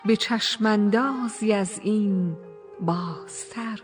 به چشماندازی از این بازتر.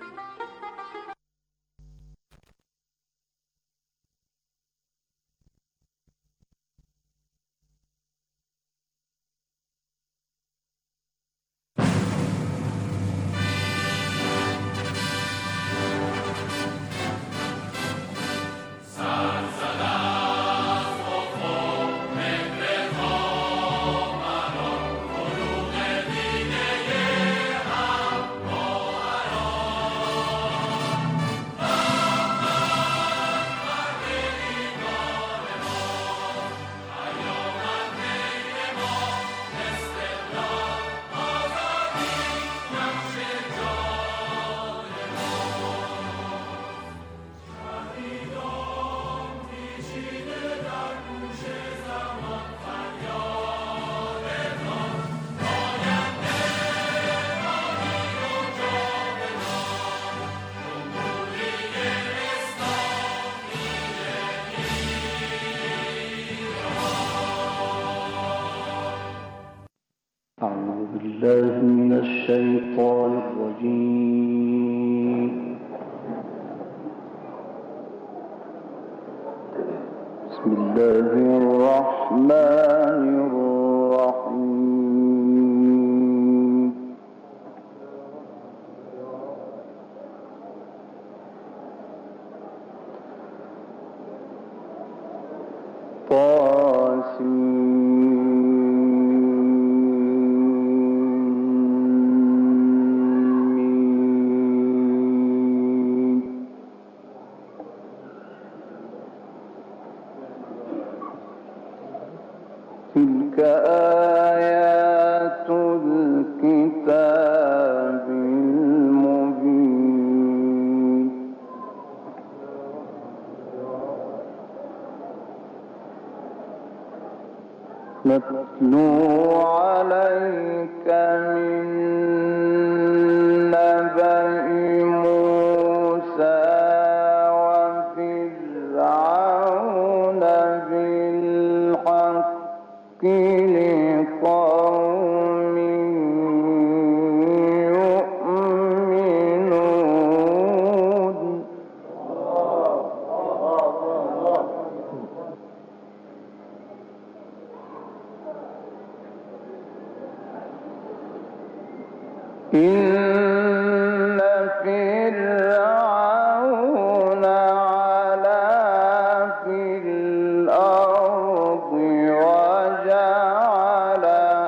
أعوذ بالله من الشيطان الرجيم. بسم الله الرحمن الرحيم. تلك آيات الكتاب المبين. نتلو عليك من نبأ موسى وفرعون بالحق لقوم يؤمنون. إن فرعون علا في الأرض وجعل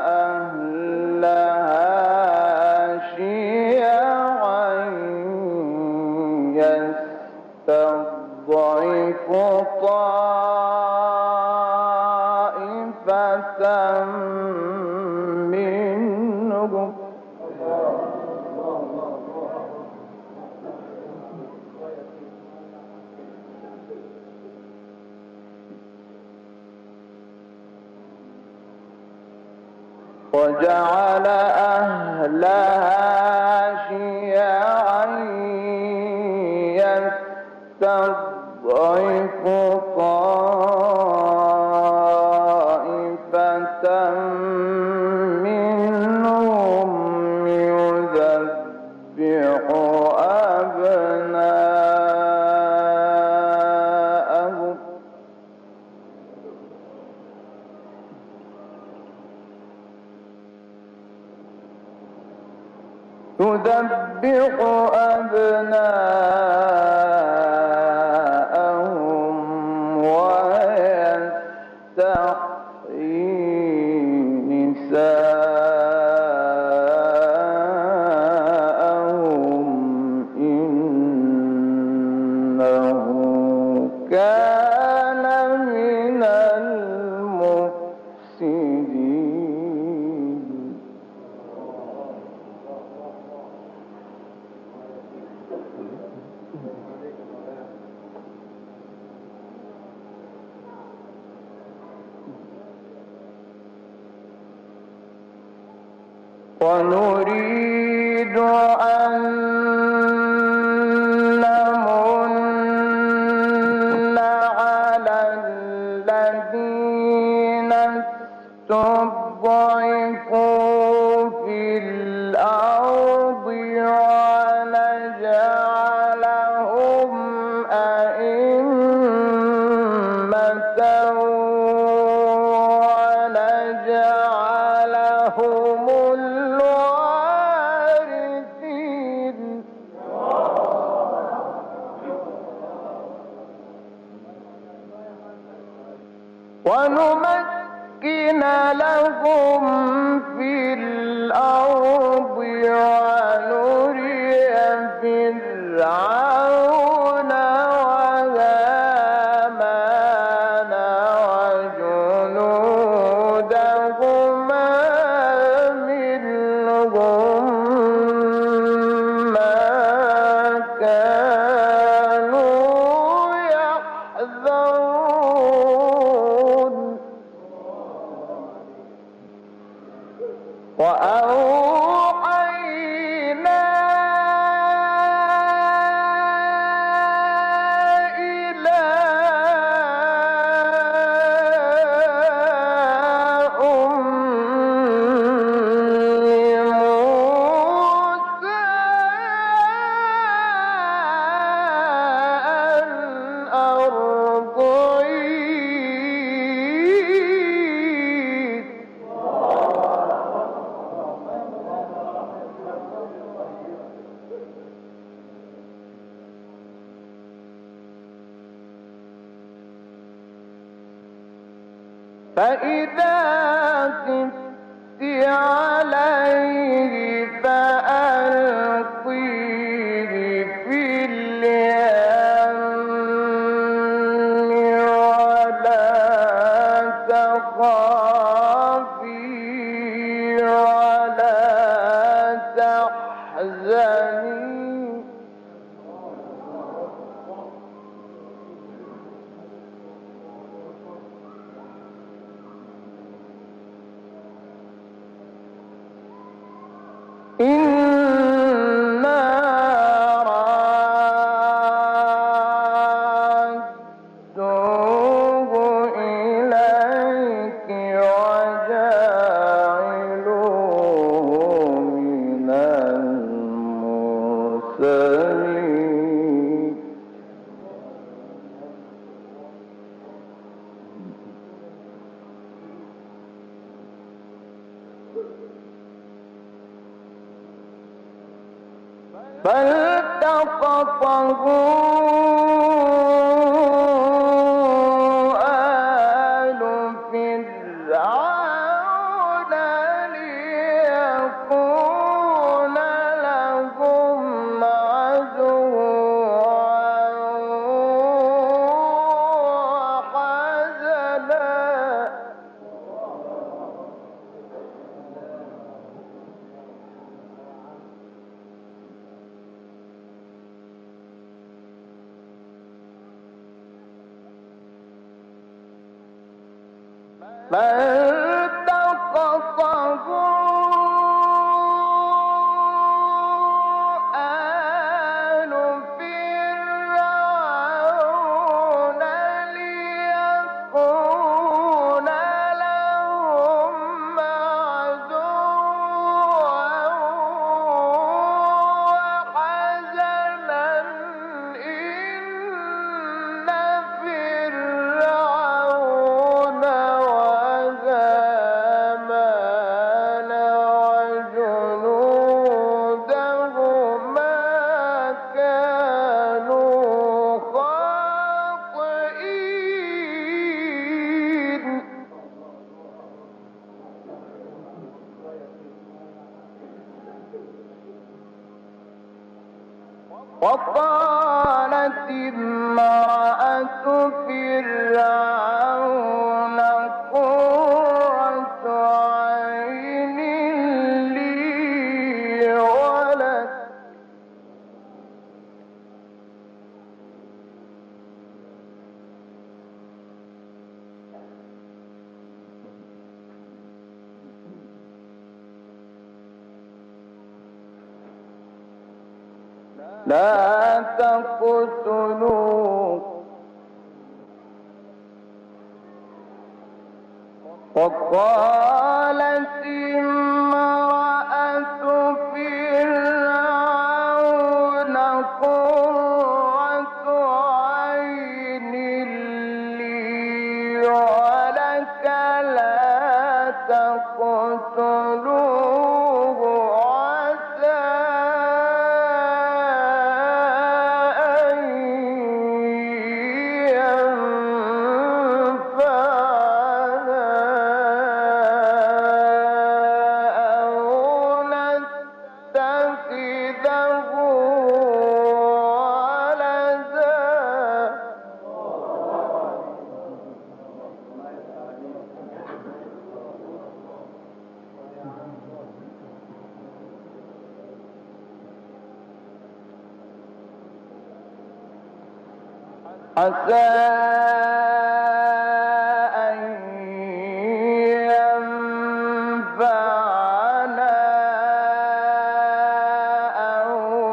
أهلها شيعا يستضعف طائفة منهم وجعل أهلها شيعا يستضعف طائفة منهم يذبح أبناءهم ويستحيي نساءهم إنه كان من المفسدين. ونريد أن نمن على الذين استضعفوا في الوارثين ونمكن لهم في الأرض ونري فرعون وهامان وجنودهما منهم ما كانوا يحذرون وأوحينا إلى أم موسى أن أرضعيه فإذا خفت عليه فألقيه في اليم ولا تخافي ولا تحزني إنا رادوه إليك وجاعلوه من المرسلين فالتقطه آل فرعون ليكون لهم عدوا وحزنا فالتقطه آل فرعون ليكون لهم عدوا وحزنا إن فرعون وهامان وجنودهما كانوا خاطئين وقالت امرأة فرعون قرة عين لي ولك لا تقتلوه وقالت امرأة فرعون قرة عين لي ولك لا تقتلوه عسى أن ينفعنا أو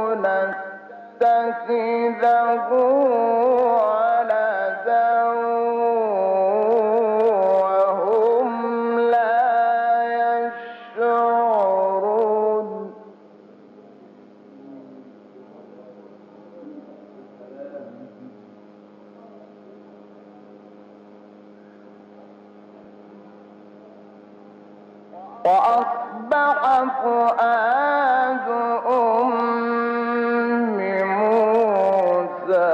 نتخذه ولدا وهم لا يشعرون وأصبح فؤاد أم موسى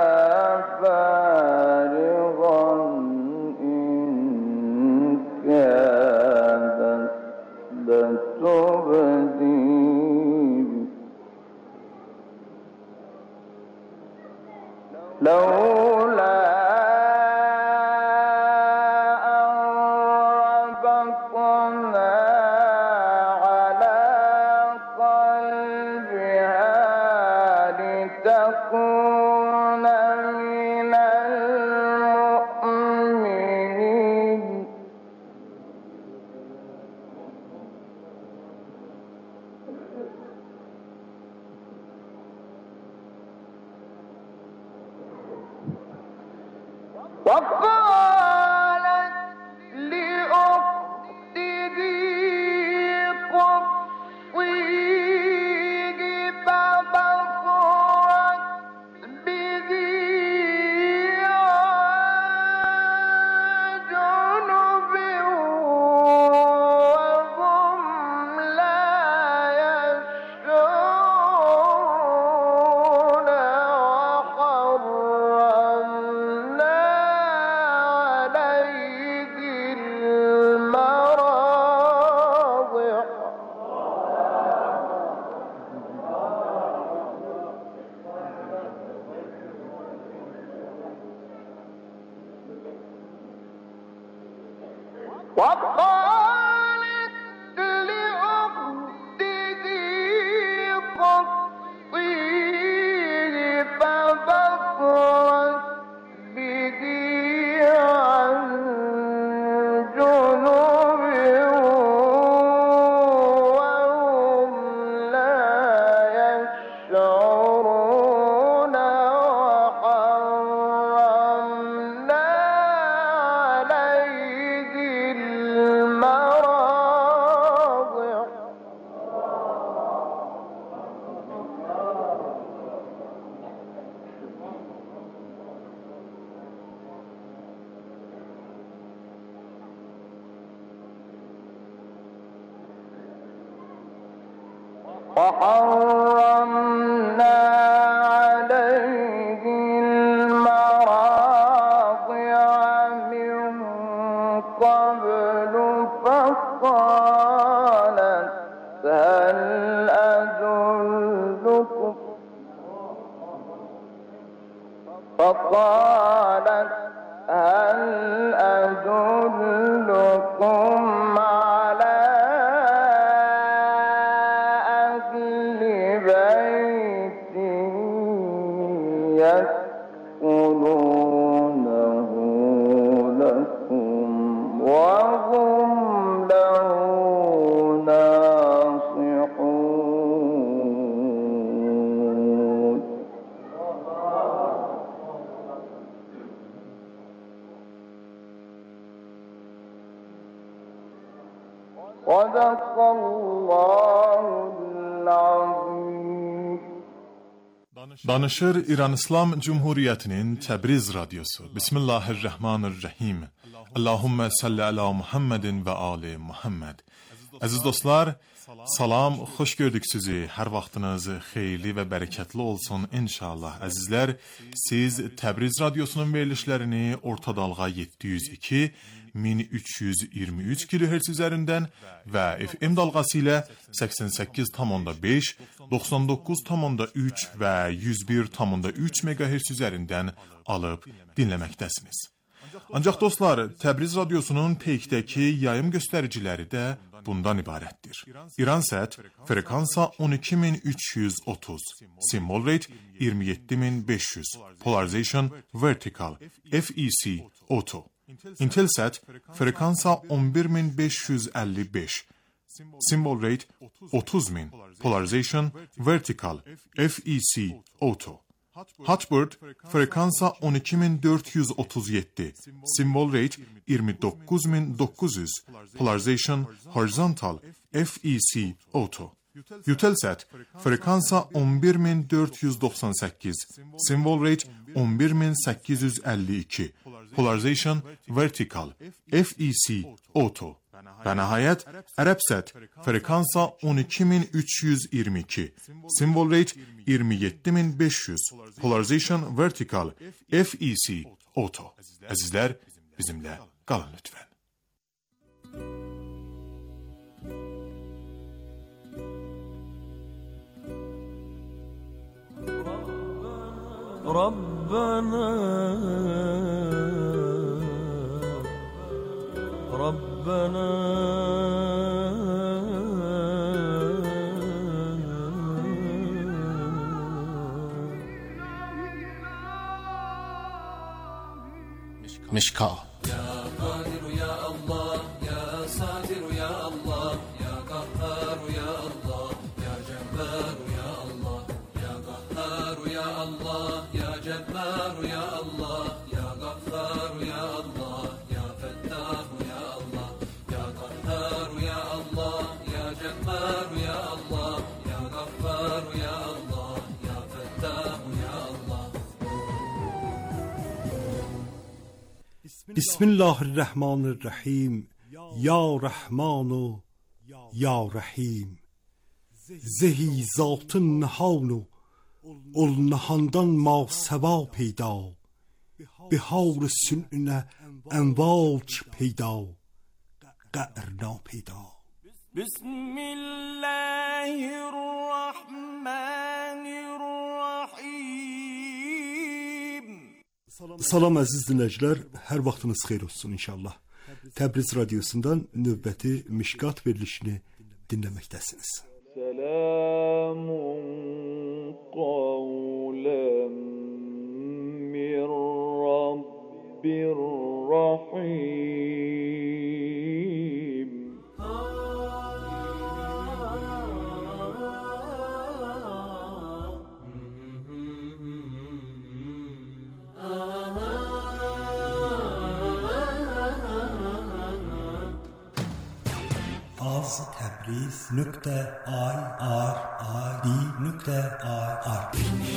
فارغا إن كادت لتبدي لولا تكون من المؤمنين وقالت لأخته قصيه فبصرت به عن جنب وهم لا يشعرون وحرمنا عليه المراضع وقالت لأخته قصيه فبصرت به عن جنب وهم لا يشعرون وحرمنا عليه المراضع وحرمنا عليه المراضع من قبل فقالت هل أدلكم على أهل بيت يسكنونه لكم وهم له ناصحون صدق الله العظيم. Danışır İran İslam Cumhuriyeti'nin Təbriz Radyosu. Bismillahirrahmanirrahim. Allahümme salli ala Muhammedin ve ali Muhammed. Aziz dostlar, salam, xoş gördük sizi. Hər vaxtınız xeyirli və bərəkətli olsun inşallah. Əzizlər, siz Təbriz Radyosunun verilişlərini Orta Dalğa 702 1323 kHz üzərindən və FM dalğası ilə 88,5, 99,3 və 101,3 MHz üzərindən alıb dinləməkdəsiniz. Ancaq dostlar, Təbriz Radyosunun peykdəki yayım göstəriciləri də bundan ibarətdir. İransat frekansa 12330, symbol rate 27500, polarization vertical, FEC auto. Intelsat frekansa 11555, symbol rate 30000, polarization vertical, FEC auto. Hotbird frekansa 12437, symbol rate 29900, polarization horizontal, FEC auto. Eutelsat frekansa 11498, symbol rate 11852, polarization vertical, FEC auto. Və nəhayət Arabsat frekansa 12322, symbol rate 27500, polarization vertical, FEC auto. Əzizlər, bizimlə qalın lütfən. ربنا مشكاة يا قادر يا الله يا ساتر يا الله يا قهار يا الله يا جبار يا الله يا قهار يا الله يا جبار يا الله يا غفار يا الله يا فتاح يا الله يا قهار يا الله يا جبار يا الله يا غفار يا الله يا فتاح يا الله. Bismillahirrahmanirrahim. Ya Rahmanu Ya Rahim. Zehi zatın nehanu ol nehandan ma seva peyda. Bihar sün'ne envaç peyda. Qa'rna peyda. Bismillahirrahmanirrahim. Salam əziz dinləyicilər, hər vaxtınız xeyir olsun inşallah. Təbriz radiosundan növbəti Mişkat verilişini dinləməkdəsiniz. Selamun qavlən min Rabbir Rahim. az.təbriz.ir.ir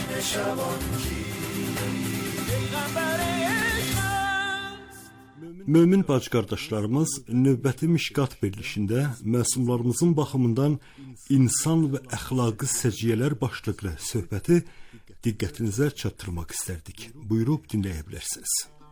Mömin bacı qardaşlarımız, növbəti Mişkat verilişində məsumlarımızın baxımından insan və əxlaqi səciyyələr başlıqlı söhbəti diqqətinizə çatdırmaq istərdik. Buyurub dinləyə bilərsiniz.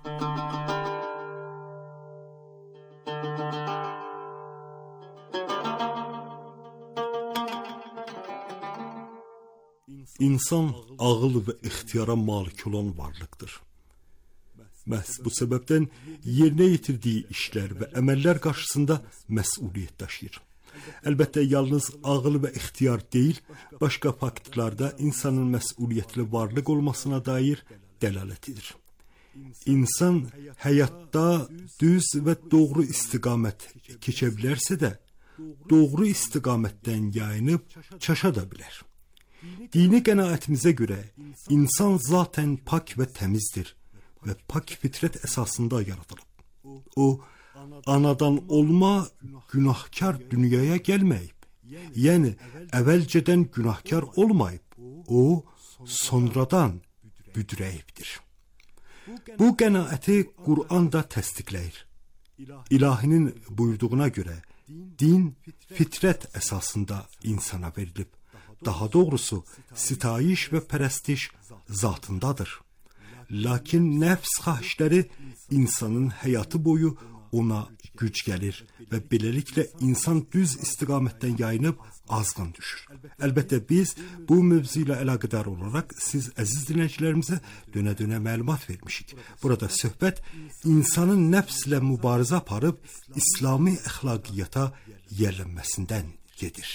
İnsan ağıl və ixtiyara malik olan varlıqdır. Məhz bu səbəbdən yerinə yetirdiyi işlər və əməllər qarşısında məsuliyyət daşıyır. Əlbəttə, yalnız ağıl və ixtiyar deyil, başqa faktlarda insanın məsuliyyətli varlıq olmasına dair dəlalət edir. İnsan həyatda düz və doğru istiqamət keçə bilərsə də, doğru istiqamətdən yayınıb çaşa da bilər. Dini qənaətimizə görə insan zatən pak və təmizdir və pak fitrət əsasında yaradılıb. O, anadan olma günahkar dünyaya gəlməyib. Yəni, əvvəlcədən günahkar olmayıb. O, sonradan büdrəyibdir. Bu qənaəti Qur'an da təsdiqləyir. İlahinin buyurduğuna görə din fitrət əsasında insana verilib. Daha doğrusu, sitayiş və pərəstiş zatındadır. Lakin nəfs xahişləri insanın həyatı boyu ona güc gəlir və beləliklə insan düz istiqamətdən yayınıb azğın düşür. Əlbəttə, biz bu mövzu ilə əlaqədar olaraq siz əziz dinləyicilərimizə dönə-dönə məlumat vermişik. Burada söhbət insanın nəfslə mübarizə aparıb İslami əxlaqiyyata yiyələnməsindən gedir.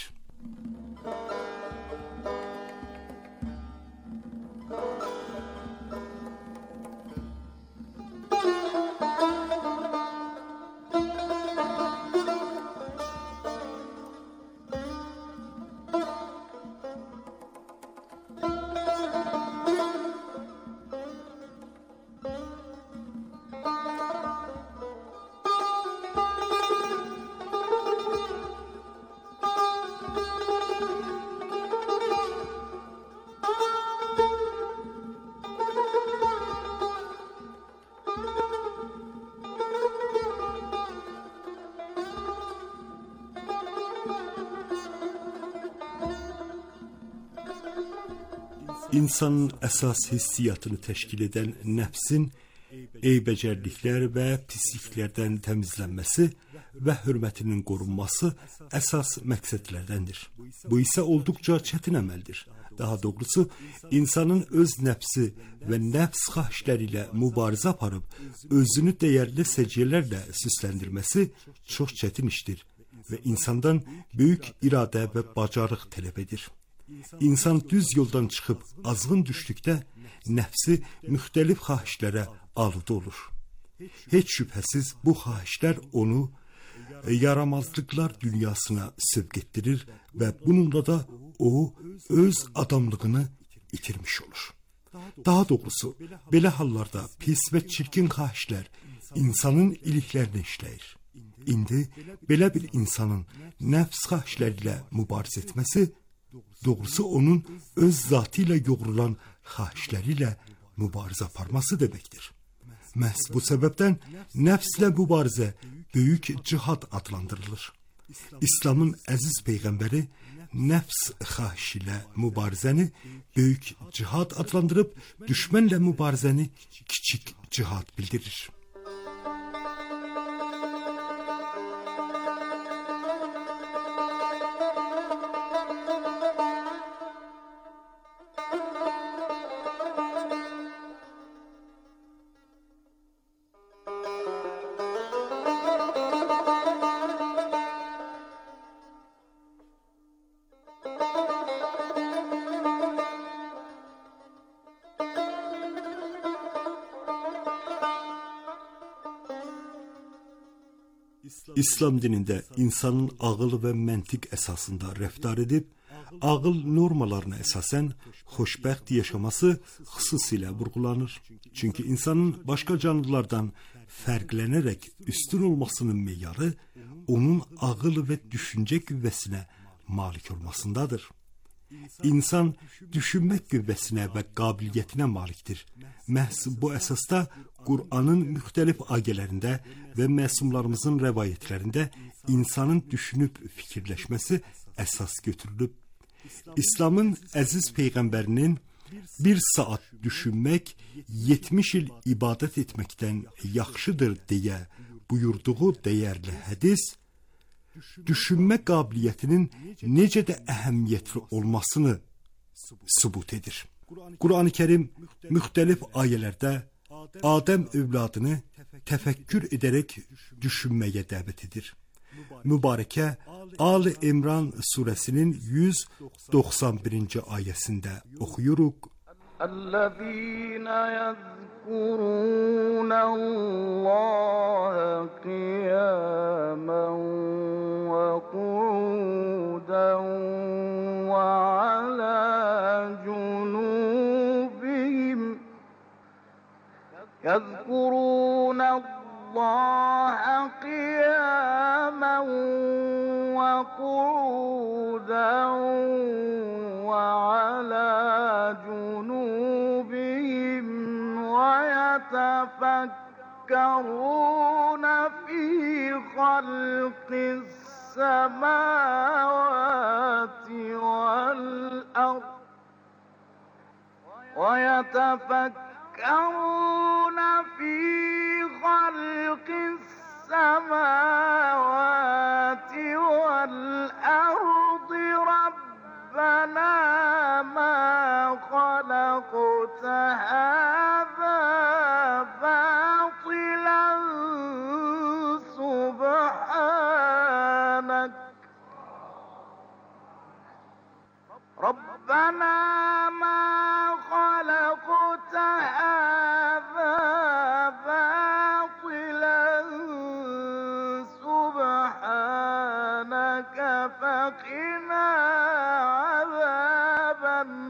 İnsanın əsas hissiyatını təşkil edən nəfsin eybəcərliklər və pisliklərdən təmizlənməsi və hörmətinin qorunması əsas məqsədlərdəndir. Bu isə olduqca çətin əməldir. Daha doğrusu, insanın öz nəfsi və nəfs xahişləri ilə mübarizə aparıb, özünü dəyərli səciyyələrlə süsləndirməsi çox çətin işdir və insandan böyük iradə və bacarıq tələb edir. İnsan düz yoldan çıxıb azğın düşdükdə nəfsi müxtəlif xahişlərə aludə olur. Heç şübhəsiz bu xahişlər onu yaramazlıqlar dünyasına sövq etdirir və bununla da o öz adamlığını itirmiş olur. Daha doğrusu, belə hallarda pis və çirkin xahişlər insanın iliklərinə işləyir. İndi belə bir insanın nəfs xahişləri ilə mübarizə etməsi, doğrusu onun öz zatı ilə yoğrulan xahişləri ilə mübarizə aparması deməkdir. Məhz bu səbəbdən nəfslə mübarizə böyük cihad adlandırılır. İslamın əziz peyğəmbəri nəfs xahişi ilə mübarizəni böyük cihad adlandırıb, düşmənlə mübarizəni kiçik cihad bildirir. İslam dinində insanın ağıl və məntiq əsasında rəftar edib, ağıl normalarına əsasən xoşbəxt yaşaması xüsusilə vurğulanır. Çünki insanın başqa canlılardan fərqlənərək üstün olmasının meyarı onun ağıl və düşüncə qüvvəsinə malik olmasındadır. İnsan düşünmək qüvvəsinə və qabiliyyətinə malikdir. Məhz bu əsasda Qur'anın müxtəlif ayələrində və məsumlarımızın rəvayətlərində insanın düşünüb fikirləşməsi əsas götürülüb. İslamın əziz peyğəmbərinin bir saat düşünmək 70 il ibadət etməkdən yaxşıdır deyə buyurduğu dəyərli hədis, düşünmə qabiliyyətinin necə də əhəmiyyətli olmasını sübut edir. Qur'an-ı Kərim müxtəlif ayələrdə Adəm övladını təfəkkür edərək düşünməyə dəvət edir. Mübarəkə Ali İmran surəsinin 191-ci ayəsində oxuyuruq. الذين يذكرون الله قياما وقعودا وعلى جنوبهم يذكرون الله قياما وقعودا وعلى جنوبهم ويتفكرون في خلق السماوات والأرض ويتفكرون في خلق السماوات والأرض ربنا ما خلقت هذا باطلا سبحانك ربنا ما خلقت هذا باطلا سبحانك فقنا عذاب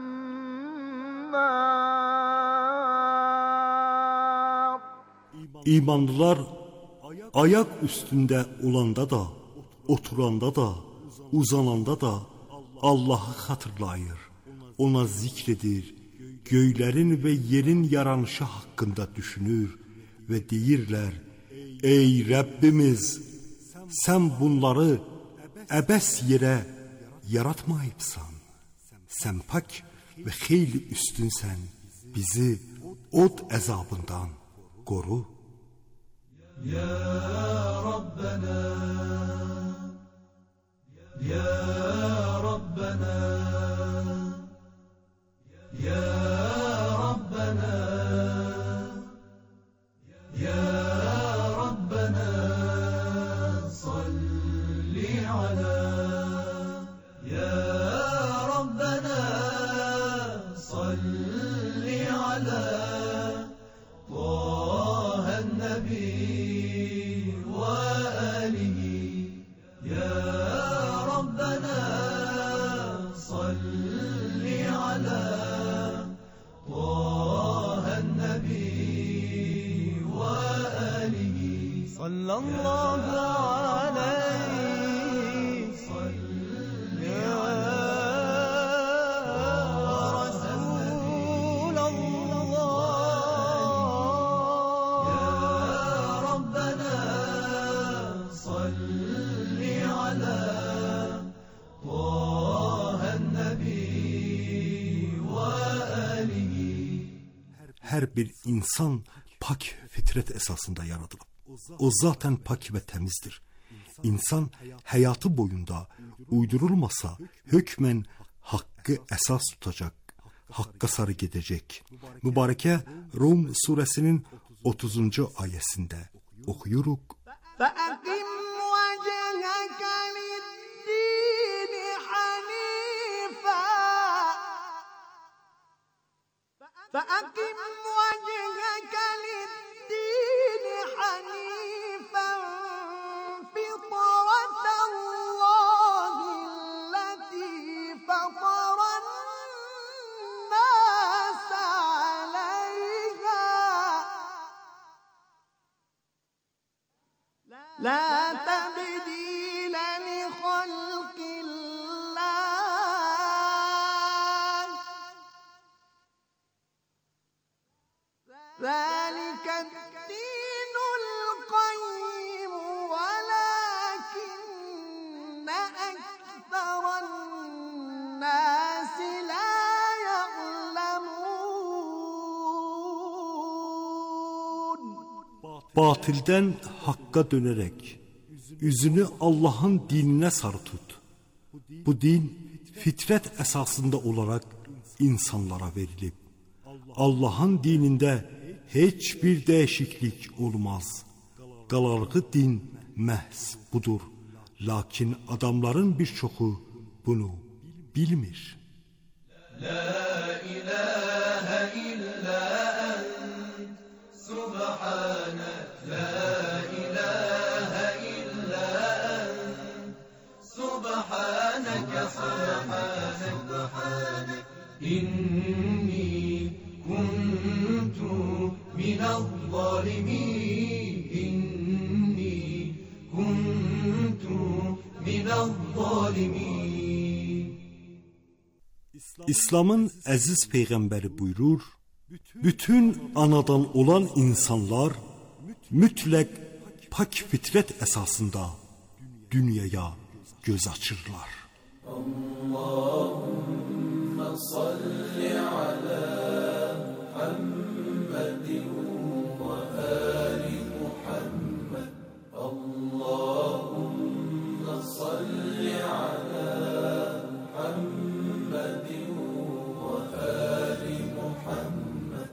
النار. İmanlılar ayak üstünde olanda da, oturanda da, uzananda da Allah'ı hatırlayır, ona zikredir, göylerin ve yerin yaranışı hakkında düşünür ve deyirlər: Ey Rabbimiz, sen bunları əbəs yerə yaratmayıbsan. Sen pak ve xeyli üstünsən, bizi od əzabından koru. Ya Rabbena, Ya Rabbena, Ya Rabbena, Ya Rabbena, salli ala, Ya Rabbena, salli ala Taha Nabi ve alihi, Ya Rabbena, salli ala Taha Nabi ve alihi, sallallahu aleyhi, salli ala Her bir insan pak fitret esasında yaratılıb. O zaten pak ve temizdir. İnsan hayatı boyunda uydurulmasa hükmen hakkı esas tutacak, hakka sarı gidecek. Mübareke Rum suresinin 30. ayesinde okuyuruk. فأقم وجهك للدين حنيفا فطرة الله التي فطر الناس عليها لا تبديل لخلق ذلك الدين القيم ولكن أكثر الناس لا يعلمون. Batilden hakka dönerek yüzünü Allah'ın dinine sarı tut. Bu din fitret esasında olarak insanlara verilip Allah'ın dininde hiçbir değişiklik olmaz. Qalarğı din məhz budur. Lakin adamların bir çoxu bunu bilmir. La ilahe illa ent, subhanek, la ilahe illa ent, subhaneke, subhanek, inni kuntu minel zalimin, inni kuntu minel zalimin. İslamın əziz peyğəmbəri buyurur: bütün anadan olan insanlar mütləq pak fitret əsasında dünyaya göz açırlar. Allahümme salli ala Muhammedin ve ali Muhammed. Allahümme salli ala Muhammedin ve ali Muhammed.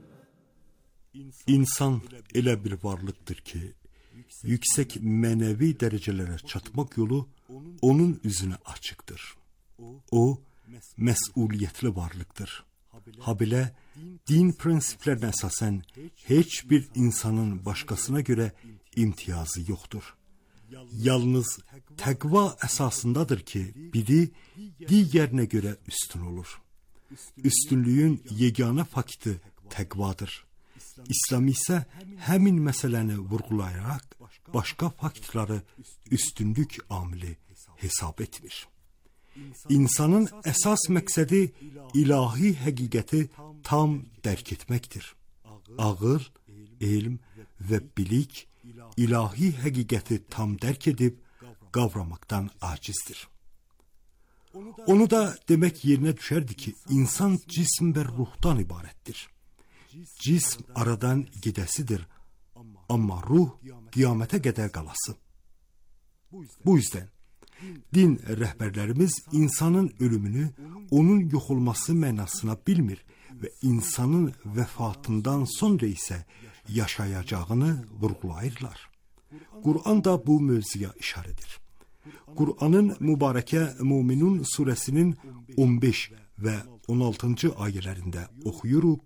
İnsan elə bir varlıqdır ki, yüksək mənəvi dərəcələrə çatmaq yolu onun üzünə açıqdır. O, məsuliyyətli varlıqdır. Habelə din prinsiplərinə əsasən heç bir insanın başqasına görə imtiyazı yoxdur. Yalnız təqva əsasındadır ki, biri digərinə görə üstün olur. Üstünlüyün yeganə fakti təqvadır. İslam isə həmin məsələni vurğulayaraq başqa faktları üstünlük amili hesab etmir. İnsanın əsas məqsədi ilahi həqiqəti tam dərk etməkdir. Ağıl, elm və bilik ilahi həqiqəti tam dərk edib qavramaqdan acizdir. Onu da demək yerinə düşərdi ki, insan cism və ruhdan ibarətdir. Cism aradan gedəsidir, amma ruh qiyamətə qədər qalası. Bu yüzden din rəhbərlərimiz insanın ölümünü onun yox olması mənasına bilmir və insanın vəfatından sonra isə yaşayacağını vurğulayırlar. Qur'an da bu mövzuya işarədir. Qur'anın mübarəkə Müminun surəsinin 15 və 16-cı ayələrində oxuyuruq.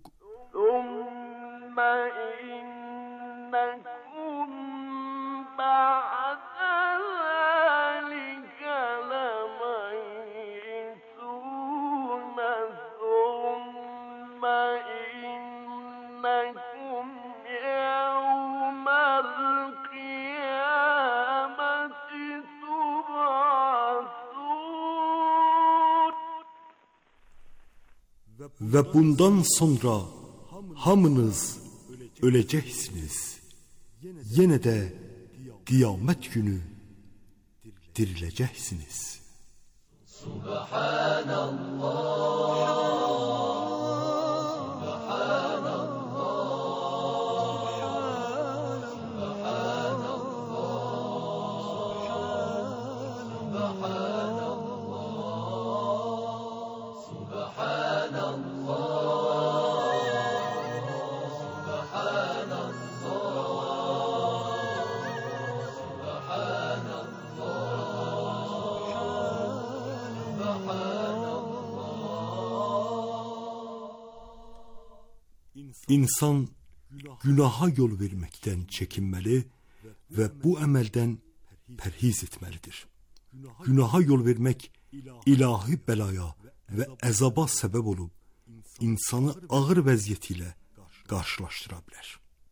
Və bundan sonra hamınız öləcəksiniz. Yenə də qiyamət günü diriləcəksiniz. İnsan günaha yol verməkdən çəkinməli və bu əməldən pərhiz etməlidir. Günaha yol vermək ilahi bəlaya və əzaba səbəb olub, insanı ağır vəziyyəti ilə qarşılaşdıra bilər.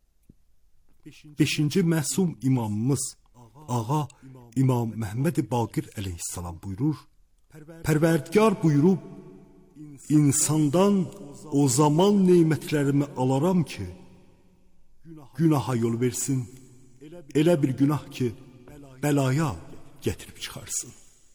5-ci məsum imamımız Ağa İmam Məhəmməd Baqir əleyhissalam buyurur, Pərverdigar buyurub, insandan o zaman neymətlərimi alaram ki, günaha yol versin, elə bir günah ki, bəlaya gətirib çıxarsın.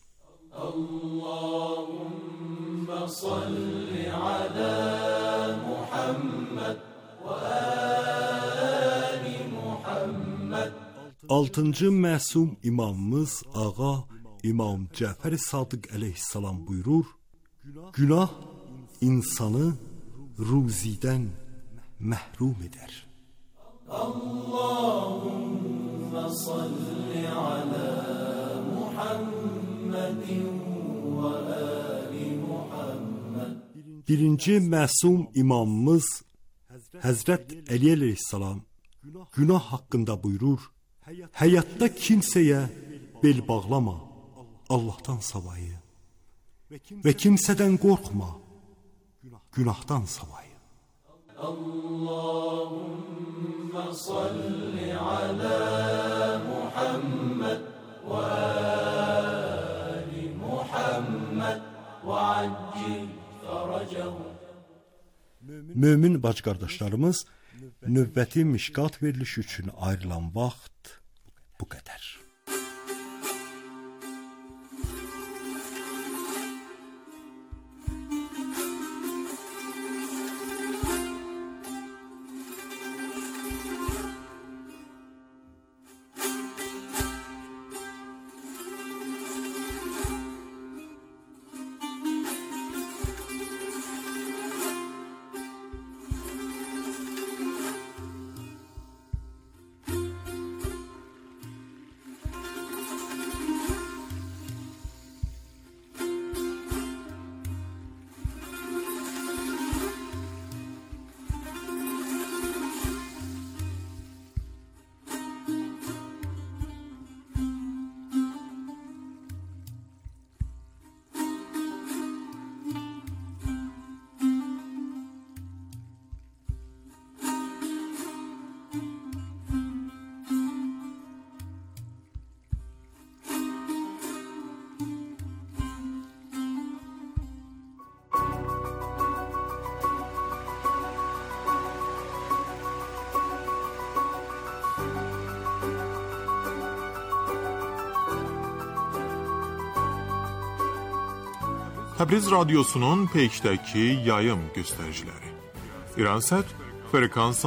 Allahümme salli ala Muhammed və ali Muhammed. 6-cı məsum imamımız Ağa İmam Cəfər Sadiq əleyhissalam buyurur, günah insanı ruzidən məhrum edər. Allahümme salli ala Muhammedin və ali Muhammed. 1-ci məsum imamımız Həzrət Əli əleyhissalam günah haqqında buyurur, həyatda kimsəyə bel bağlama Allahdan savayı və kimsədən qorxma günahdan savayı. Allahümme salli ala Muhammed və ali Muhammed və accil fərəcəhu. Mömin bacı-qardaşlarımız, növbəti mişqat verilişi üçün ayrılan vaxt bu qədər. Təbriz Radyosu'nun Peyk'təki yayım göstəriciləri. İransat frekansa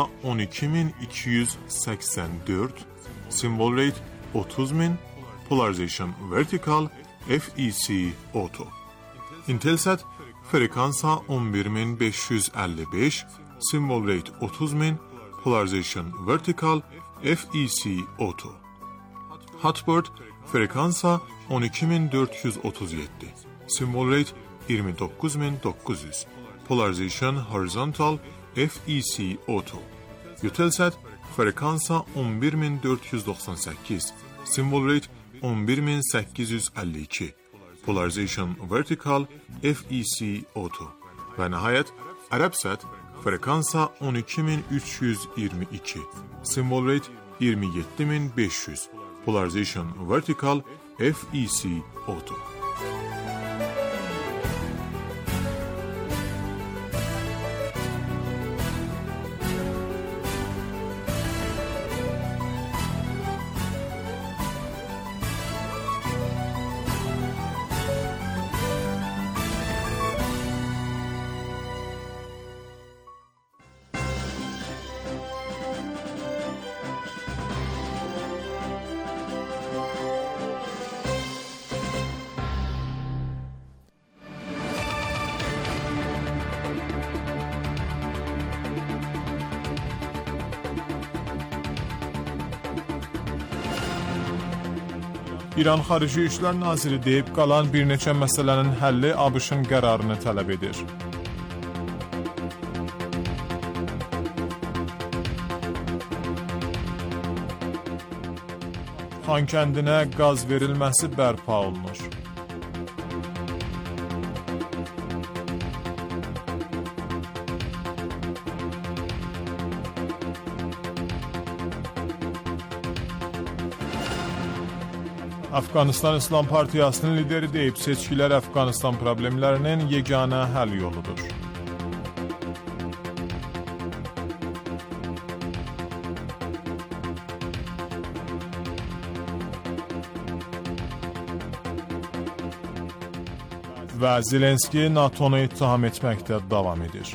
12284, symbol rate 30000, polarization vertical, FEC auto. Intelsat frekansa 11555, symbol rate 30000, polarization vertical, FEC auto. Hotbird frekansa 12437, symbol rate 29900, polarization horizontal, FEC auto. Eutelsat frekansa 11498, symbol rate 11852, polarization vertical, FEC auto. Ve nihayet Arabsat frekansa 12322, symbol rate 27500, polarization vertical, FEC auto. İran Xarici İşlər Naziri deyib qalan bir neçə məsələnin həlli ABŞ-ın qərarını tələb edir. Xankəndinə qaz verilməsi bərpa olunur. Afqanistan İslam Partiyasının lideri deyib, seçkilər Afqanistan problemlərinin yeganə həll yoludur. Və Zelenski NATO-nu ittiham etməkdə davam edir.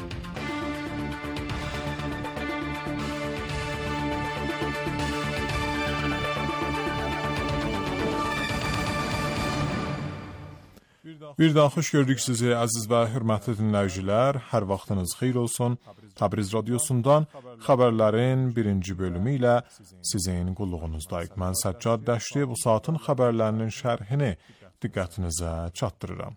Bir daha xoş gördük sizi əziz və hörmətli dinləyicilər. Hər vaxtınız xeyir olsun. Təbriz Radyosu'ndan xəbərlərin birinci bölümü ilə sizin qulluğunuzdayıq. Mən Səccad Dəşti bu saatın xəbərlərinin şərhini diqqətinizə çatdırıram.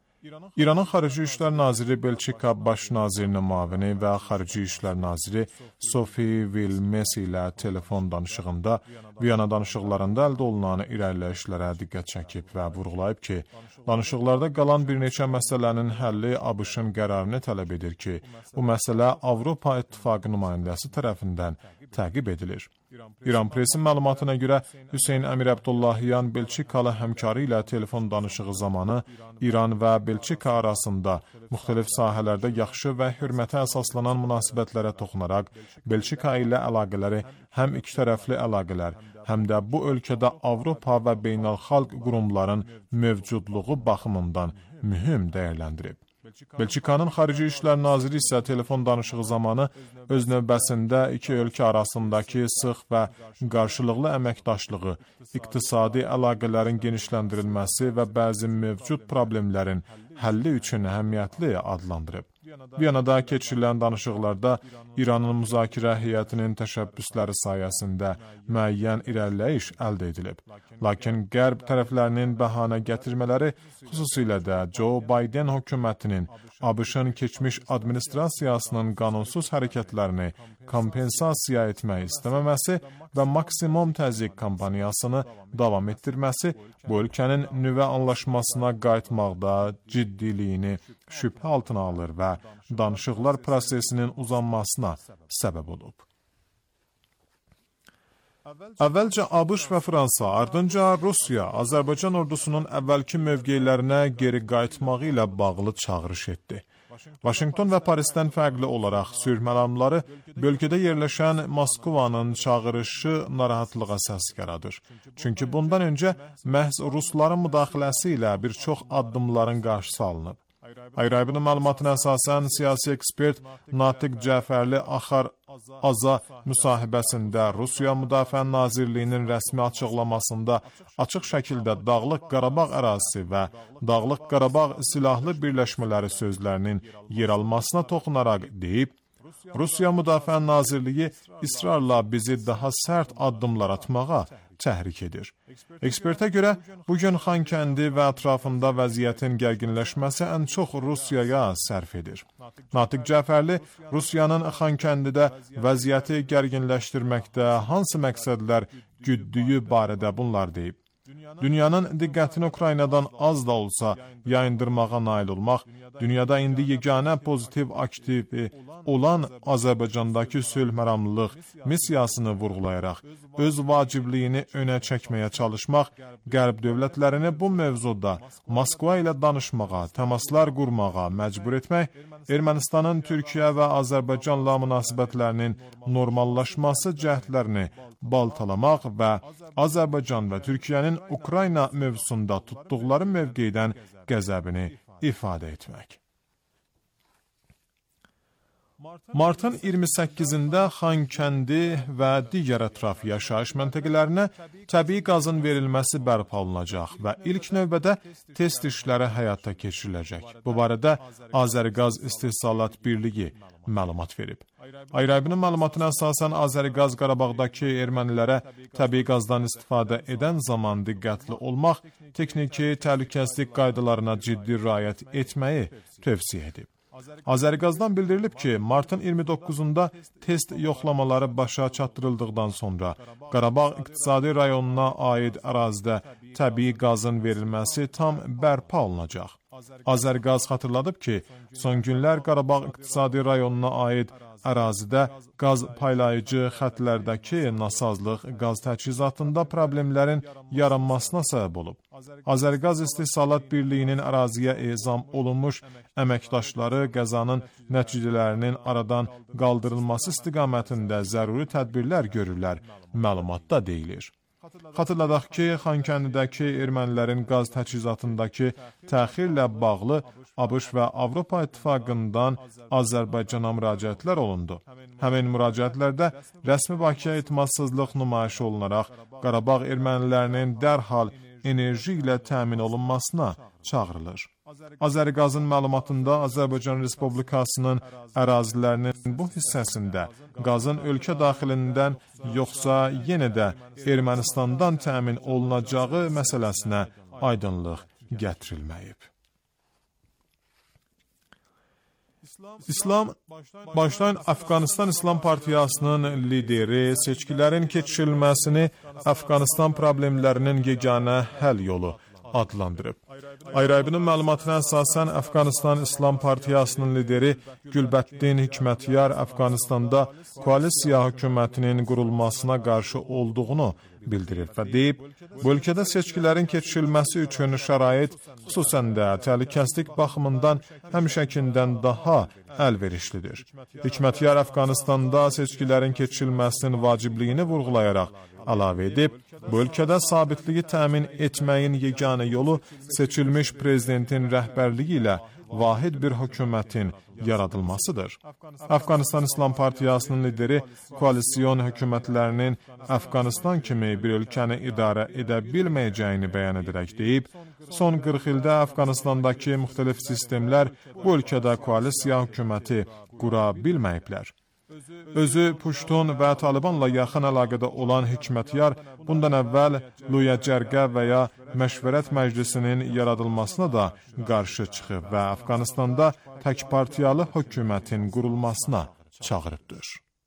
İranın Xarici İşlər Naziri Belçika Baş Nazirinin müavini və Xarici İşlər Naziri Sophie Wilmes ilə telefon danışığında Viyana danışıqlarında əldə olunan irəliləyişlərə diqqət çəkib və vurğulayıb ki, danışıqlarda qalan bir neçə məsələnin həlli ABŞ-ın qərarını tələb edir ki, bu məsələ Avropa İttifaqı nümayəndəsi tərəfindən təqib edilir. İran presin məlumatına görə Hüseyn Əmir Əbdullahyan Belçikalı həmkarı ilə telefon danışığı zamanı İran və Belçika arasında müxtəlif sahələrdə yaxşı və hörmətə əsaslanan münasibətlərə toxunaraq Belçika ilə əlaqələri həm iki tərəfli əlaqələr, həm də bu ölkədə Avropa və beynəlxalq qurumların mövcudluğu baxımından mühüm dəyərləndirib. Belçikanın Xarici İşlər Naziri isə telefon danışığı zamanı öz növbəsində iki ölkə arasındakı sıx və qarşılıqlı əməkdaşlığı, iqtisadi əlaqələrin genişləndirilməsi və bəzi mövcud problemlərin həlli üçün əhəmiyyətli adlandırıb. Viyanada keçirilən danışıqlarda İranın müzakirə heyətinin təşəbbüsləri sayəsində müəyyən irəliləyiş əldə edilib. Lakin qərb tərəflərinin bəhanə gətirmələri, xüsusilə də Joe Biden hökumətinin ABŞ-ın keçmiş administrasiyasının qanunsuz hərəkətlərini kompensasiya etmək istəməməsi və maksimum təzyiq kampaniyasını davam etdirməsi bu ölkənin nüvə anlaşmasına qayıtmaqda ciddiliyini şübhə altına alır və danışıqlar prosesinin uzanmasına səbəb olub. Əvvəlcə ABŞ və Fransa, ardınca Rusiya, Azərbaycan ordusunun əvvəlki mövqelərinə geri qayıtmağı ilə bağlı çağırış etdi. Vaşinqton və Parisdən fərqli olaraq sülh məramları bölgədə yerləşən Moskvanın çağırışı narahatlığa səs yaradır. Çünki bundan öncə məhz Rusların müdaxiləsi ilə bir çox addımların qarşısı alınıb. Ayrayibinin məlumatına əsasən siyasi ekspert Natiq Cəfərli Aza müsahibəsində Rusiya Müdafiə Nazirliyinin rəsmi açıqlamasında açıq şəkildə Dağlıq Qarabağ ərazisi və Dağlıq Qarabağ silahlı birləşmələri sözlərinin yer almasına toxunaraq deyib, Rusiya Müdafiə Nazirliyi israrla bizi daha sərt addımlar atmağa təhrik edir. Ekspertə görə, bugün Xankəndi və ətrafında vəziyyətin gərginləşməsi ən çox Rusiyaya sərf edir. Natiq Cəfərli, Rusiyanın Xankəndidə vəziyyəti gərginləşdirməkdə hansı məqsədlər güddüyü barədə bunlar deyib. Dünyanın diqqətini Ukraynadan az da olsa yayındırmağa nail olmaq, dünyada indi yeganə pozitiv aktivi olan Azərbaycandakı sülh məramlılıq missiyasını vurğulayaraq, öz vacibliyini önə çəkməyə çalışmaq, Qərb dövlətlərini bu mövzuda Moskva ilə danışmağa, təmaslar qurmağa məcbur etmək, Ermənistanın Türkiyə və Azərbaycanla münasibətlərinin normallaşması cəhdlərini baltalamaq və Azərbaycan və Türkiyənin Ukrayna mövzusunda tutduqları mövqedən qəzəbini ifadə etmək. Martın 28-də Xankəndi və digər ətraf yaşayış məntəqələrinə təbii qazın verilməsi bərpa olunacaq və ilk növbədə test işləri həyata keçiriləcək. Bu barədə Azəriqaz İstehsalat Birliyi məlumat verib. Ayrayibinin məlumatına əsasən Azəriqaz Qarabağdakı ermənilərə təbii qazdan istifadə edən zaman diqqətli olmaq, texniki təhlükəsizlik qaydalarına ciddi riayət etməyi tövsiyə edib. Azəriqazdan bildirilib ki, martın 29-da test yoxlamaları başa çatdırıldıqdan sonra Qarabağ İqtisadi rayonuna aid ərazidə təbii qazın verilməsi tam bərpa olunacaq. Azəriqaz xatırladıb ki, son günlər Qarabağ İqtisadi rayonuna aid ərazidə qaz paylayıcı xətlərdəki nasazlıq qaz təchizatında problemlərin yaranmasına səbəb olub. Azəriqaz İstehsalat Birliyinin əraziyə ezam olunmuş əməkdaşları qəzanın nəticələrinin aradan qaldırılması istiqamətində zəruri tədbirlər görürlər, məlumatda deyilir. Xatırladaq ki, Xankəndidəki ermənilərin qaz təchizatındakı təxirlə bağlı ABŞ və Avropa İttifaqından Azərbaycana müraciətlər olundu. Həmin müraciətlərdə rəsmi Bakıya etimadsızlıq nümayiş olunaraq Qarabağ ermənilərinin dərhal enerji ilə təmin olunmasına çağırılır. Azəriqazın məlumatında Azərbaycan Respublikasının ərazilərinin bu hissəsində qazın ölkə daxilindən yoxsa yenə də Ermənistandan təmin olunacağı məsələsinə aydınlıq gətirilməyib. İslam başdan Əfqanistan İslam Partiyasının lideri seçkilərin keçirilməsini Əfqanistan problemlərinin yeganə həll yolu adlandırıb. Ayrayibinin məlumatına əsasən Əfqanistan İslam Partiyasının lideri Gülbəddin Hikmətyar Əfqanistanda koalisiya hökumətinin qurulmasına qarşı olduğunu bildirir və deyib, bu ölkədə seçkilərin keçirilməsi üçün şərait xüsusən də təhlükəsizlik baxımından həmişəkindən daha əlverişlidir. Hikmətyar Əfqanistanda seçkilərin keçirilməsinin vacibliyini vurğulayaraq əlavə edib, bu ölkədə sabitliyi təmin etməyin yeganə yolu seçilmiş prezidentin rəhbərliyi ilə vahid bir hökumətin yaradılmasıdır. Əfqanistan İslam Partiyasının lideri koalisyon hökumətlərinin Əfqanistan kimi bir ölkəni idarə edə bilməyəcəyini bəyan edərək deyib, son 40 ildə Əfqanistandakı müxtəlif sistemlər bu ölkədə koalisiya hökuməti qura bilməyiblər. Özü Puştun və Talibanla yaxın əlaqədə olan Hikmətyar bundan əvvəl Luya Cərgə və ya Məşvərət Məclisinin yaradılmasına da qarşı çıxıb və Əfqanistanda təkpartiyalı hökumətin qurulmasına çağırıbdır.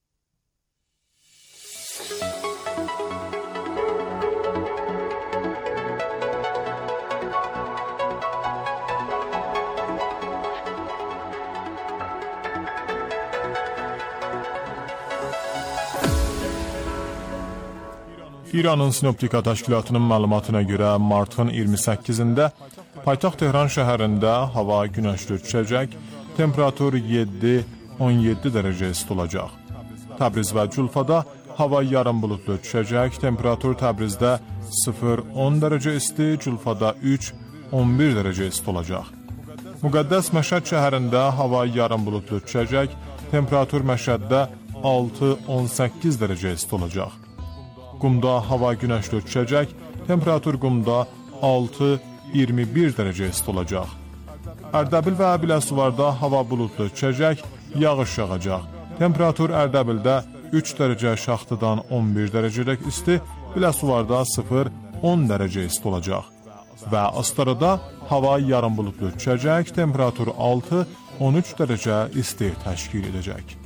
İranın Sinoptika Təşkilatının məlumatına görə martın 28-də paytaxt Tehran şəhərində hava günəşli düşəcək, temperatur 7-17 dərəcə isti olacaq. Təbriz və Culfada hava yarım buludlu düşəcək. Temperatur Təbrizdə 0-10 dərəcə isti, Culfada 3-11 dərəcə isti olacaq. Müqəddəs Məşəd şəhərində hava yarım buludlu düşəcək. Temperatur Məşəddə 6-18 dərəcə isti olacaq. Qumda hava günəşli düşəcək. Temperatur Qumda 6-21 dərəcə isti olacaq. Ərdəbil və Biləsuvarda hava buludlu düşəcək, yağış yağacaq. Temperatur Ərdəbildə 3 dərəcə şaxtıdan 11 dərəcədək isti, Biləsuvarda 0-10 dərəcə isti olacaq. Və Astarada hava yarım buludlu düşəcək, temperatur 6-13 dərəcə isti təşkil edəcək.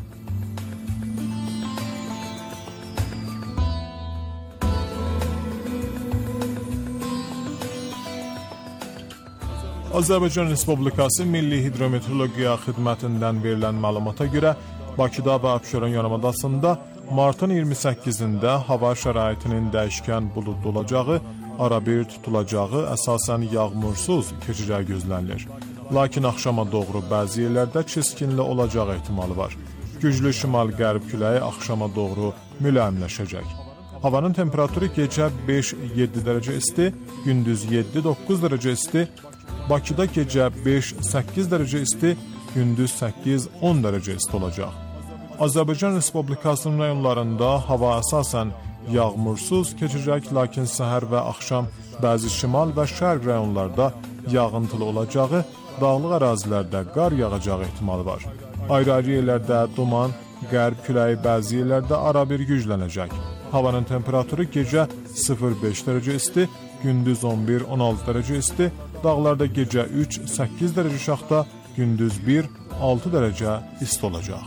Azərbaycan Respublikası Milli Hidrometeorologiya Xidmətindən verilən məlumata görə Bakıda və Abşeron yarımadasında martın 28-də hava şəraitinin dəyişkən buludlu olacağı, arabir tutulacağı, əsasən yağmursuz keçəcəyi gözlənilir. Lakin axşama doğru bəzi yerlərdə çiskinli olacağı ehtimalı var. Güclü şimal-qərb küləyi axşama doğru mülayimləşəcək. Havanın temperaturu gecə 5-7 dərəcə isti, gündüz 7-9 dərəcə isti, Bakıda gecə 5-8 dərəcə isti, gündüz 8-10 dərəcə isti olacaq. Azərbaycan Respublikasının rayonlarında hava əsasən yağmursuz keçəcək, lakin səhər və axşam bəzi şimal və şərq rayonlarda yağıntılı olacağı, dağlıq ərazilərdə qar yağacağı ehtimalı var. Ayrı-ayrı yerlərdə duman, qərb küləyi bəzi yerlərdə arabir güclənəcək. Havanın temperaturu gecə 0-5 dərəcə isti, gündüz 11-16 dərəcə isti, dağlarda gecə 3-8 dərəcə şaxta, gündüz 1-6 dərəcə isti olacaq.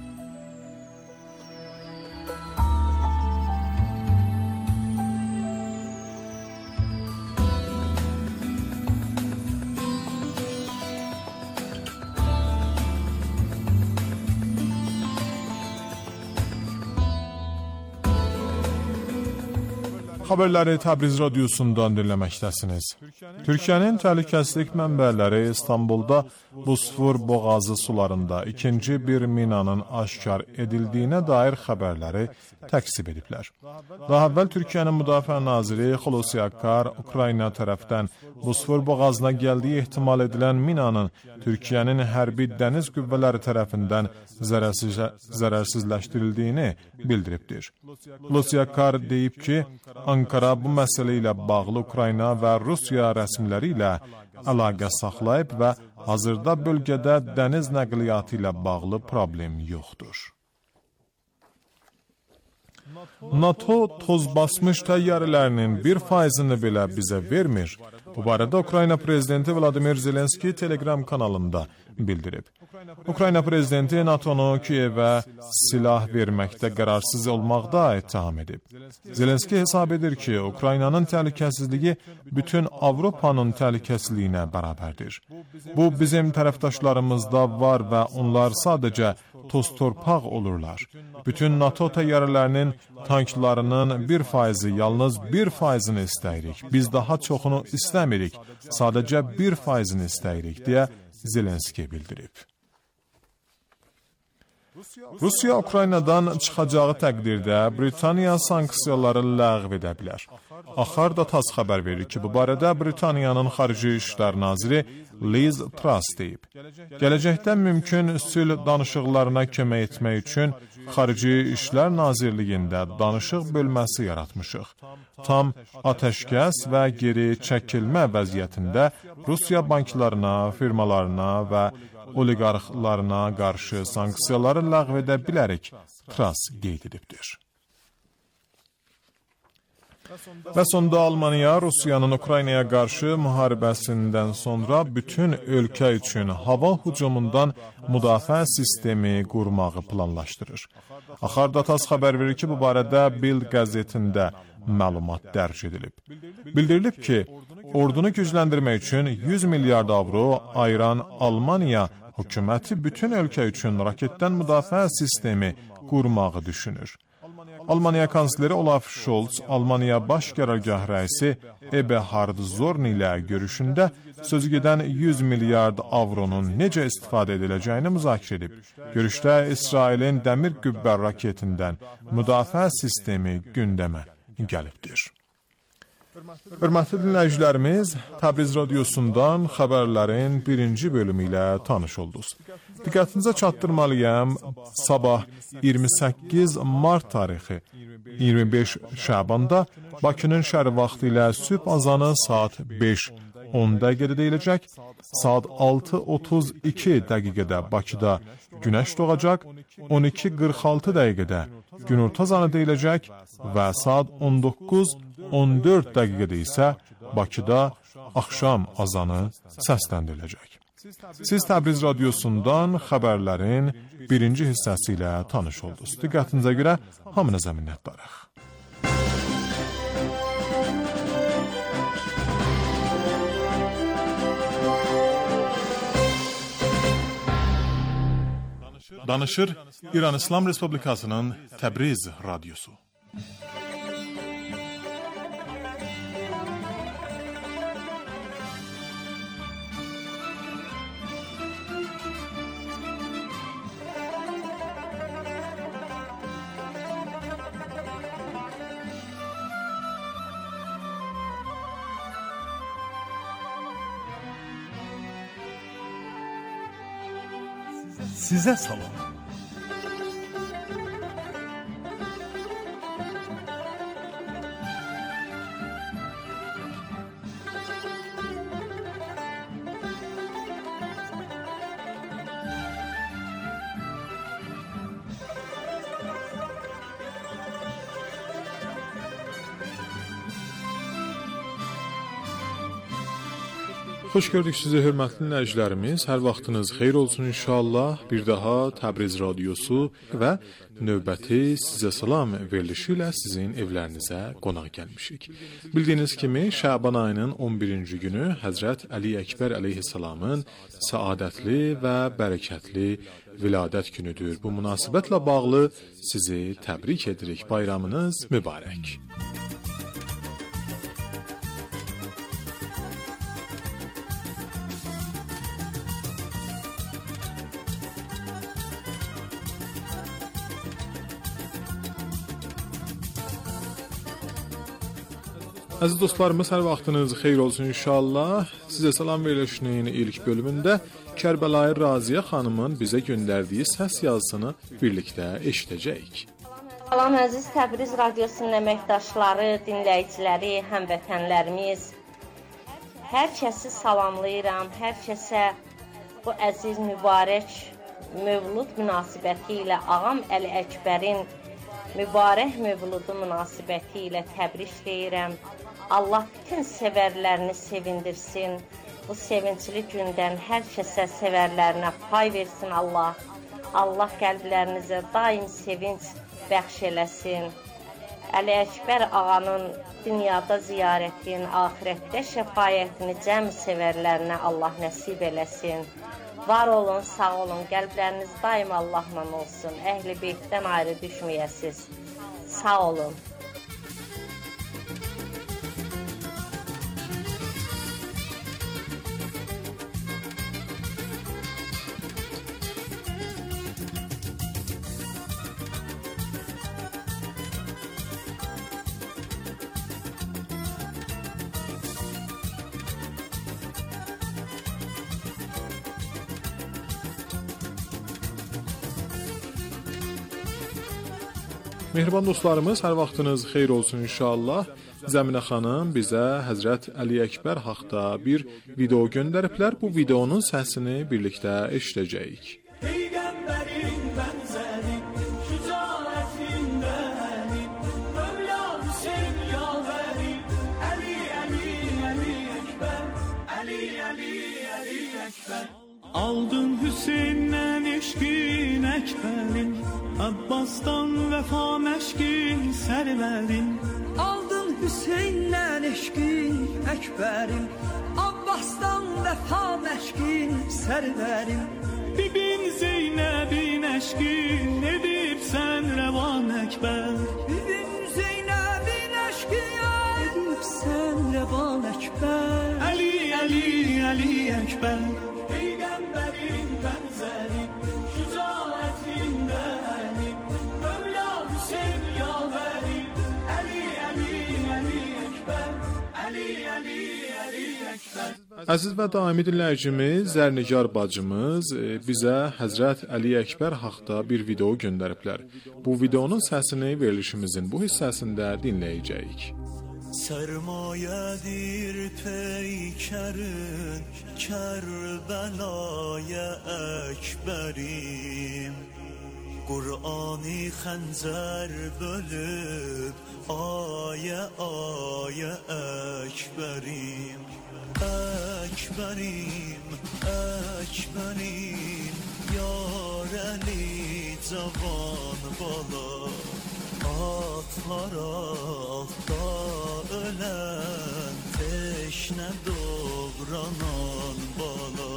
Xəbərləri Təbriz radiosundan dinləməkdəsiniz. Türkiyənin təhlükəsizlik mənbələri İstanbulda Bosfor boğazı sularında ikinci bir minanın aşkar edildiyinə dair xəbərləri təksib ediblər. Daha əvvəl Türkiyənin Müdafiə naziri Xulusi Akar Ukrayna tərəfdən Bosfor boğazına gəldiyi ehtimal edilən minanın Türkiyənin hərbi dəniz qüvvələri tərəfindən zərərsizləşdirildiyini bildiribdir. Xulusi Akar deyib ki, Ankara bu məsələ ilə bağlı Ukrayna və Rusiya rəsmiləri ilə əlaqə saxlayıb və hazırda bölgədə dəniz nəqliyyatı ilə bağlı problem yoxdur. NATO toz basmış təyyarələrinin 1%-ni belə bizə vermir. Bu barədə Ukrayna prezidenti Vladimir Zelenski Telegram kanalında bildirib. Ukrayna prezidenti NATO'nu Kiyevə silah verməkdə qərarsız olmaqda ittiham edib. Zelenski hesab edir ki, Ukraynanın təhlükəsizliyi bütün Avropanın təhlükəsizliyinə bərabərdir. Bu bizim tərəfdaşlarımızda var və onlar sadəcə toz torpaq olurlar. Bütün NATO təyyarələrinin, tanklarının 1%-i, yalnız 1%-ni istəyirik. Biz daha çoxunu istəmirik, sadəcə 1%-ni istəyirik, deyə Zelenski bildirib. Rusiya Ukraynadan çıxacağı təqdirdə Britaniya sanksiyaları ləğv edə bilər. Axar Datas xəbər verir ki, bu barədə Britaniyanın Xarici İşlər naziri Liz Truss deyib. Gələcəkdə mümkün sülh danışıqlarına kömək etmək üçün Xarici İşlər Nazirliyində danışıq bölməsi yaratmışıq. Tam atəşkəs və geri çəkilmə vəziyyətində Rusiya banklarına, firmalarına və oliqarxlarına qarşı sanksiyaları ləğv edə bilərik, Truss qeyd edibdir. Və sonda Almaniya Rusiyanın Ukraynaya qarşı müharibəsindən sonra bütün ölkə üçün hava hücumundan müdafiə sistemi qurmağı planlaşdırır. Axar Datas xəbər verir ki, bu barədə Bild qəzetində məlumat dərc edilib. Bildirilib ki, ordunu gücləndirmək üçün 100 milyard avro ayıran Almaniya hökuməti bütün ölkə üçün raketdən müdafiə sistemi qurmağı düşünür. Almaniya kansleri Olaf Scholz, Almaniya baş qərargah rəisi Eberhard Zorn ilə görüşündə sözü gedən 100 milyard avronun necə istifadə ediləcəyini müzakirə edib. Görüşdə İsrailin dəmir qübbə raketindən müdafiə sistemi gündəmə gəlibdir. Hörmətli dinləyicilərimiz, Təbriz radiosundan xəbərlərin birinci bölümü ilə tanış oldunuz. Diqqətinizə çatdırmalıyam, sabah 28 mart tarixi 25 Şabanda Bakının şəhər vaxtı ilə sübh azanı saat 5:10 dəqiqədə deyiləcək, saat 6:32 dəqiqədə Bakıda günəş doğacaq, 12:46 dəqiqədə günorta azanı deyiləcək və saat 19:14 dəqiqədə isə Bakıda axşam azanı səsləndiriləcək. Siz Təbriz radiosundan xəbərlərin birinci hissəsi ilə tanış oldunuz. Diqqətinizə görə hamınıza minnətdarıq. Danışır İran İslam Respublikasının Təbriz radiosu. Sizə salam. Xoş gördük sizi hörmətli dinləyicilərimiz. Hər vaxtınız xeyir olsun inşallah. Bir daha Təbriz radiosu və növbəti sizə salam verilişi ilə sizin evlərinizə qonaq gəlmişik. Bildiyiniz kimi Şaban ayının 11-ci günü Həzrət Əli Əkbər əleyhissalamın səadətli və bərəkətli viladət günüdür. Bu münasibətlə bağlı sizi təbrik edirik. Bayramınız mübarək. Əziz dostlarımız, hər vaxtınız xeyir olsun inşallah. Sizə salam verilişinin ilk bölümündə Kərbəlayı Raziyə xanımın bizə göndərdiyi səs yazısını birlikdə eşidəcəyik. Salam əziz Təbriz radiosunun əməkdaşları, dinləyiciləri, həmvətənlərimiz. Hər kəsi salamlayıram, hər kəsə bu əziz mübarək mövlud münasibəti ilə ağam Əli Əkbərin mübarək mövludu münasibəti ilə təbrik deyirəm. Allah bütün sevərlərini sevindirsin. Bu sevincli gündən hər kəsə sevərlərinə pay versin Allah. Allah qəlblərinizə daim sevinç bəxş eləsin. Əli Əkbər ağanın dünyada ziyarətin, axirətdə şəfaətini cəm sevərlərinə Allah nəsib eləsin. Var olun, sağ olun, qəlbləriniz daim Allahla olsun. Əhl-i beytdən ayrı düşməyəsiz. Sağ olun. Mehriban dostlarımız, hər vaxtınız xeyir olsun inşallah. Zəminə xanım bizə Həzrət Əli Əkbər haqda bir video göndəriblər. Bu videonun səsini birlikdə eşidəcəyik. Peyğəmbərin bənzəri, şücaətin bəri, Mövla Hüseyn yavəri, Əli, Əli, Əli Əkbər, Əli, Əli, Əli Əkbər. Aldın Hüseyndən eşqin Əkbərin, Abbasdan vəfa məşqin sərvərin. Aldın Hüseyndən eşqin Əkbərin, Abbasdan vəfa məşqin sərvərin. Bibin Zeynəbin eşqin edib sən rəvan Əkbər. Ali Ekber Peygamberin benzeri şücaatinde Ali Mevla Hüseyin yaveri Ali Ali Ali Ekber Ali Ali Ali Ekber. Əziz və daimi dinləyicimiz, Zərnigar bacımız bizə Həzrət Əli Əkbər haqda bir video göndəriblər. Bu videonun səsini verilişimizin bu hissəsində dinləyəcəyik. Sermayedir peykerin Kerbela'ya ekberim Kur'an-ı xenzer bölüp Aye aye ekberim Ekberim, ekberim Yar Ali cavan bala Atlar altta ölen Teşne doğranan bala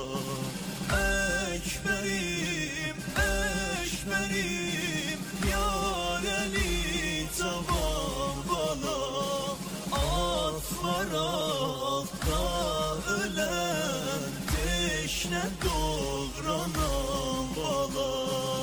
Ekberim, ekberim Yar Ali cavan bala Atlar altta ölen Teşne doğranan bala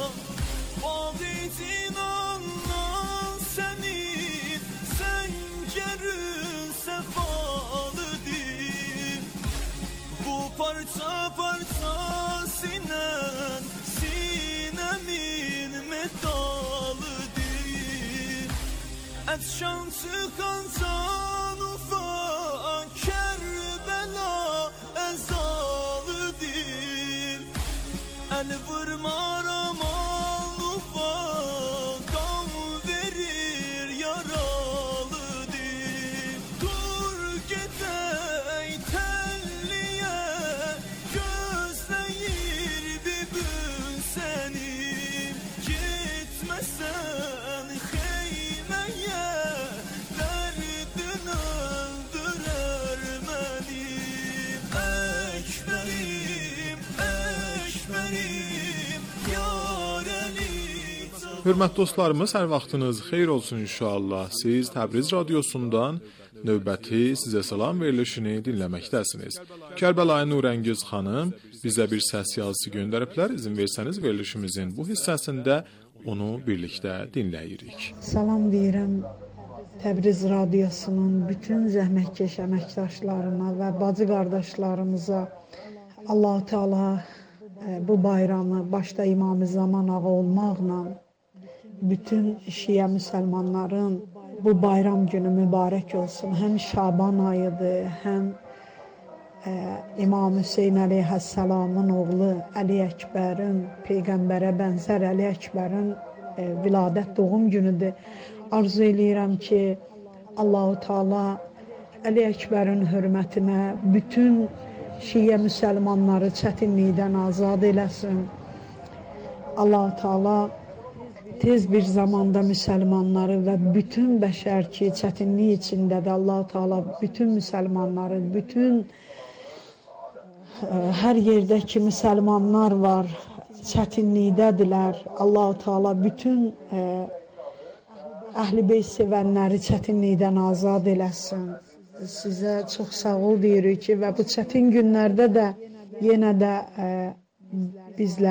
Vakitin anlan senin Sencerün sefalıdır Bu parça parça sinen Sinemin metalıdır Et şan çıkan can ufak Kerbela ezalıdır El vurmar amal ufak Kan verir yaralıdır Dur gidey telliye Gözleyir bir gün seni Gitmesen heymeye Derdin öldürer beni Ekberim, ekberim Yar Ali Hörmətli dostlarımız, hər vaxtınız xeyir olsun inşallah. Siz Təbriz radiosundan növbəti sizə salam verilişini dinləməkdəsiniz. Kərbəlayı Nurəngiz xanım bizə bir səs yazısı göndəriblər. İzin versəniz verilişimizin bu hissəsində onu birlikdə dinləyirik. Salam deyirəm Təbriz radiosunun bütün zəhmətkeş əməkdaşlarına və bacı qardaşlarımıza. Allah-u Teala bu bayramı başda İmam-ı Zaman ağa olmaqla bütün şiə müsəlmanların bu bayram günü mübarək olsun. Həm Şaban ayıdır, həm İmam Hüseyin əleyhissalamın oğlu Əli Əkbərin, Peyğəmbərə bənzər Əli Əkbərin viladət doğum günüdür. Arzu eləyirəm ki, Allah-u Teala Əli Əkbərin hörmətinə bütün şiə müsəlmanları çətinlikdən azad eləsin. Allah-u Teala tez bir zamanda müsəlmanları və bütün bəşər ki, çətinlik içindədir. Allah-u Teala bütün müsəlmanları, bütün hər yerdəki müsəlmanlar var, çətinlikdədirlər. Allah-u Teala bütün Əhl-i Beyt sevənləri çətinlikdən azad eləsin. Sizə çox sağ ol deyirik ki, və bu çətin günlərdə də yenə də bizlər